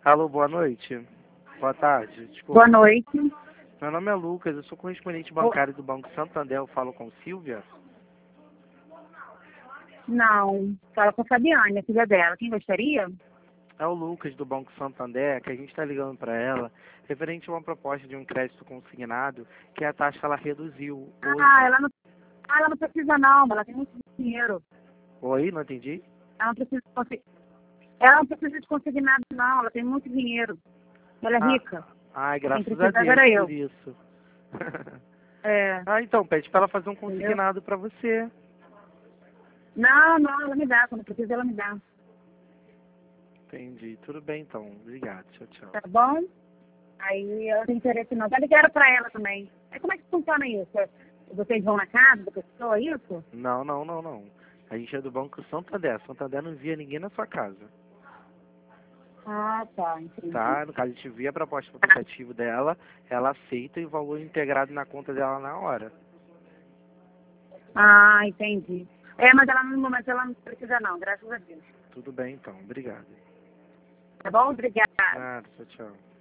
Alô, boa noite. Boa tarde, Boa desculpa. noite. Meu nome é Lucas, eu sou correspondente bancário do Banco Santander, eu falo com Silvia. Não, fala com a Fabiane, a filha dela. Quem gostaria? É o Lucas do Banco Santander, que a gente está ligando para ela, referente a uma proposta de um crédito consignado, que a taxa ela reduziu Ah, hoje. ela não precisa não, ela tem muito dinheiro. Oi, não entendi? Ela não precisa, ela não precisa de consignado não, ela tem muito dinheiro. Ela é Ah, rica. ai, Quem graças a precisava Deus era por eu. isso. É, Ah, então, pede para ela fazer um entendeu? consignado para você. Não, ela me dá, quando precisa ela me dá. Entendi, tudo bem então, obrigado, tchau, tchau. Tá bom? Aí eu não tenho interesse não. Já ligaram pra ela também. Aí como é que funciona isso? Vocês vão na casa da pessoa, isso? Não, não, não, não. A gente é do Banco Santander. Santander não envia ninguém na sua casa. Ah, tá, entendi. Tá? No caso, a gente envia a proposta do aplicativo dela, ela aceita e o valor integrado na conta dela na hora. Ah, entendi. Mas ela não precisa não, graças a Deus. Tudo bem então, obrigado. Tá bom? Obrigada. Nada, tchau, tchau.